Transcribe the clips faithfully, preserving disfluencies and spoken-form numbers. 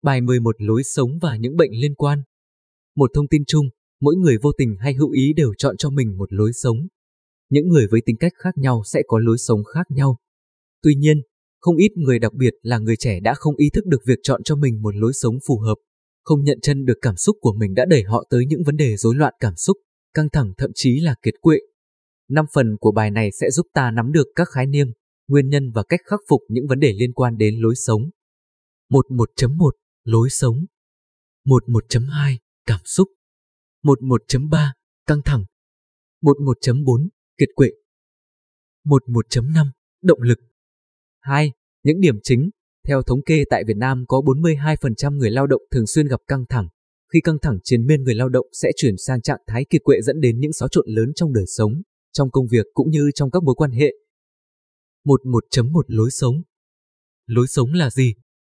Bài mười một lối sống và những bệnh liên quan. Một thông tin chung, mỗi người vô tình hay hữu ý đều chọn cho mình một lối sống. Những người với tính cách khác nhau sẽ có lối sống khác nhau. Tuy nhiên, không ít người, đặc biệt là người trẻ, đã không ý thức được việc chọn cho mình một lối sống phù hợp, không nhận chân được cảm xúc của mình đã đẩy họ tới những vấn đề rối loạn cảm xúc, căng thẳng, thậm chí là kiệt quệ. Năm phần của bài này sẽ giúp ta nắm được các khái niệm, nguyên nhân và cách khắc phục những vấn đề liên quan đến lối sống. mười một chấm một Lối sống. mười một chấm hai Cảm xúc. mười một chấm ba Căng thẳng. mười một chấm bốn Kiệt quệ. mười một chấm năm Động lực. hai. Những điểm chính. Theo thống kê, tại Việt Nam có bốn mươi hai phần trăm người lao động thường xuyên gặp căng thẳng. Khi căng thẳng triền miên, người lao động sẽ chuyển sang trạng thái kiệt quệ, dẫn đến những xáo trộn lớn trong đời sống, trong công việc cũng như trong các mối quan hệ. mười một chấm một Lối sống. Lối sống là gì?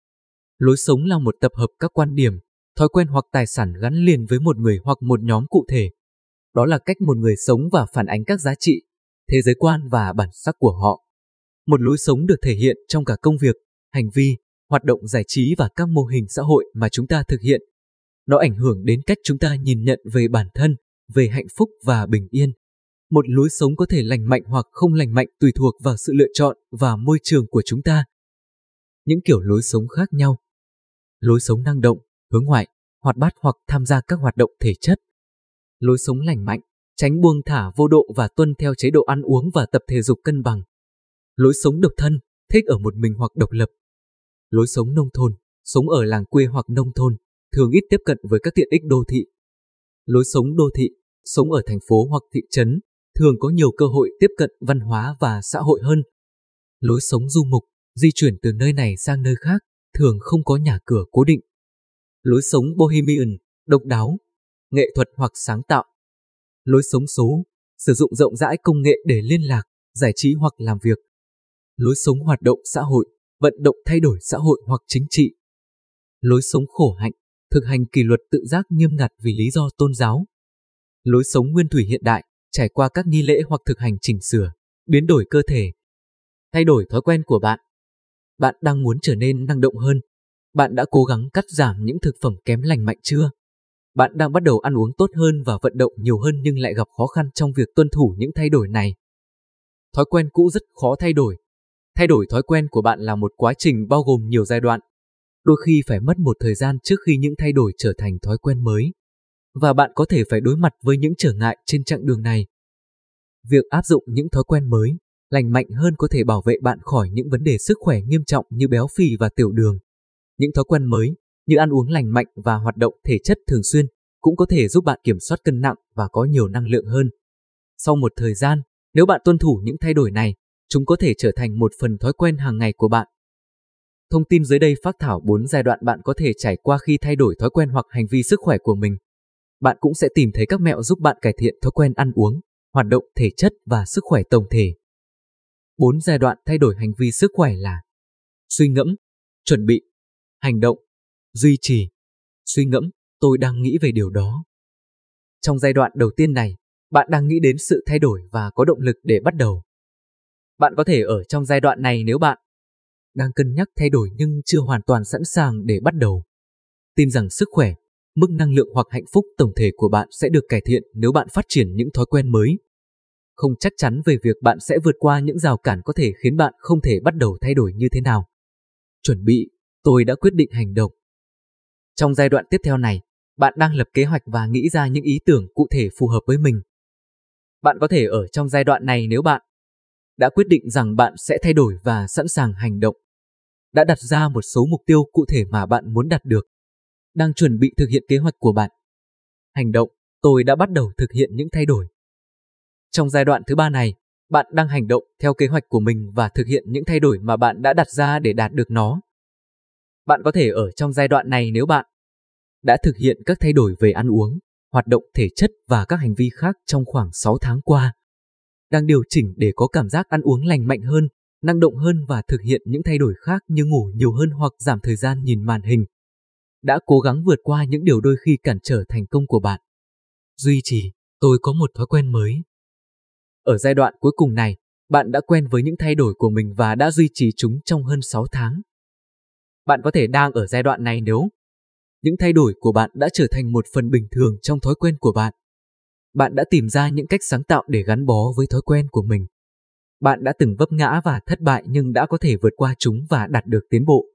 Lối sống là một tập hợp các quan điểm, thói quen hoặc tài sản gắn liền với một người hoặc một nhóm cụ thể. Đó là cách một người sống và phản ánh các giá trị, thế giới quan và bản sắc của họ. Một lối sống được thể hiện trong cả công việc, hành vi, hoạt động giải trí và các mô hình xã hội mà chúng ta thực hiện. Nó ảnh hưởng đến cách chúng ta nhìn nhận về bản thân, về hạnh phúc và bình yên. Một lối sống có thể lành mạnh hoặc không lành mạnh tùy thuộc vào sự lựa chọn và môi trường của chúng ta. Những kiểu lối sống khác nhau. Lối sống năng động, hướng ngoại, hoạt bát hoặc tham gia các hoạt động thể chất. Lối sống lành mạnh, tránh buông thả vô độ và tuân theo chế độ ăn uống và tập thể dục cân bằng. Lối sống độc thân, thích ở một mình hoặc độc lập. Lối sống nông thôn, sống ở làng quê hoặc nông thôn, thường ít tiếp cận với các tiện ích đô thị. Lối sống đô thị, sống ở thành phố hoặc thị trấn, thường có nhiều cơ hội tiếp cận văn hóa và xã hội hơn. Lối sống du mục, di chuyển từ nơi này sang nơi khác, thường không có nhà cửa cố định. Lối sống bohemian, độc đáo, nghệ thuật hoặc sáng tạo. Lối sống số, sử dụng rộng rãi công nghệ để liên lạc, giải trí hoặc làm việc. Lối sống hoạt động xã hội, vận động thay đổi xã hội hoặc chính trị. Lối sống khổ hạnh, thực hành kỷ luật tự giác nghiêm ngặt vì lý do tôn giáo. Lối sống nguyên thủy hiện đại, trải qua các nghi lễ hoặc thực hành chỉnh sửa, biến đổi cơ thể. Thay đổi thói quen của bạn. Bạn đang muốn trở nên năng động hơn. Bạn đã cố gắng cắt giảm những thực phẩm kém lành mạnh chưa? Bạn đang bắt đầu ăn uống tốt hơn và vận động nhiều hơn nhưng lại gặp khó khăn trong việc tuân thủ những thay đổi này. Thói quen cũ rất khó thay đổi. Thay đổi thói quen của bạn là một quá trình bao gồm nhiều giai đoạn. Đôi khi phải mất một thời gian trước khi những thay đổi trở thành thói quen mới. Và bạn có thể phải đối mặt với những trở ngại trên chặng đường này. Việc áp dụng những thói quen mới, lành mạnh hơn có thể bảo vệ bạn khỏi những vấn đề sức khỏe nghiêm trọng như béo phì và tiểu đường. Những thói quen mới, như ăn uống lành mạnh và hoạt động thể chất thường xuyên, cũng có thể giúp bạn kiểm soát cân nặng và có nhiều năng lượng hơn. Sau một thời gian, nếu bạn tuân thủ những thay đổi này, chúng có thể trở thành một phần thói quen hàng ngày của bạn. Thông tin dưới đây phác thảo bốn giai đoạn bạn có thể trải qua khi thay đổi thói quen hoặc hành vi sức khỏe của mình. Bạn cũng sẽ tìm thấy các mẹo giúp bạn cải thiện thói quen ăn uống, hoạt động thể chất và sức khỏe tổng thể. Bốn giai đoạn thay đổi hành vi sức khỏe là: suy ngẫm, chuẩn bị, hành động, duy trì. Suy ngẫm, tôi đang nghĩ về điều đó. Trong giai đoạn đầu tiên này, bạn đang nghĩ đến sự thay đổi và có động lực để bắt đầu. Bạn có thể ở trong giai đoạn này nếu bạn đang cân nhắc thay đổi nhưng chưa hoàn toàn sẵn sàng để bắt đầu. Tin rằng sức khỏe, mức năng lượng hoặc hạnh phúc tổng thể của bạn sẽ được cải thiện nếu bạn phát triển những thói quen mới. Không chắc chắn về việc bạn sẽ vượt qua những rào cản có thể khiến bạn không thể bắt đầu thay đổi như thế nào. Chuẩn bị, tôi đã quyết định hành động. Trong giai đoạn tiếp theo này, bạn đang lập kế hoạch và nghĩ ra những ý tưởng cụ thể phù hợp với mình. Bạn có thể ở trong giai đoạn này nếu bạn đã quyết định rằng bạn sẽ thay đổi và sẵn sàng hành động. Đã đặt ra một số mục tiêu cụ thể mà bạn muốn đạt được. Đang chuẩn bị thực hiện kế hoạch của bạn. Hành động, tôi đã bắt đầu thực hiện những thay đổi. Trong giai đoạn thứ ba này, bạn đang hành động theo kế hoạch của mình và thực hiện những thay đổi mà bạn đã đặt ra để đạt được nó. Bạn có thể ở trong giai đoạn này nếu bạn đã thực hiện các thay đổi về ăn uống, hoạt động thể chất và các hành vi khác trong khoảng sáu tháng qua. Đang điều chỉnh để có cảm giác ăn uống lành mạnh hơn, năng động hơn và thực hiện những thay đổi khác như ngủ nhiều hơn hoặc giảm thời gian nhìn màn hình. Đã cố gắng vượt qua những điều đôi khi cản trở thành công của bạn. Duy trì, tôi có một thói quen mới. Ở giai đoạn cuối cùng này, bạn đã quen với những thay đổi của mình và đã duy trì chúng trong hơn sáu tháng. Bạn có thể đang ở giai đoạn này nếu Những thay đổi của bạn đã trở thành một phần bình thường trong thói quen của bạn. Bạn đã tìm ra những cách sáng tạo để gắn bó với thói quen của mình. Bạn đã từng vấp ngã và thất bại nhưng đã có thể vượt qua chúng và đạt được tiến bộ.